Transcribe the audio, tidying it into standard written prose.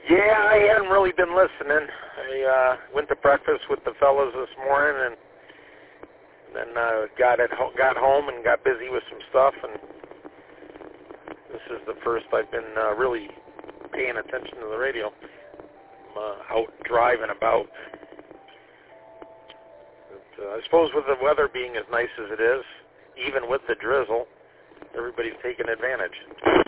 Yeah, I hadn't really been listening. I went to breakfast with the fellas this morning, and then got home and got busy with some stuff, and this is the first I've been really paying attention to the radio. I'm out driving about. But, I suppose with the weather being as nice as it is, even with the drizzle, everybody's taking advantage.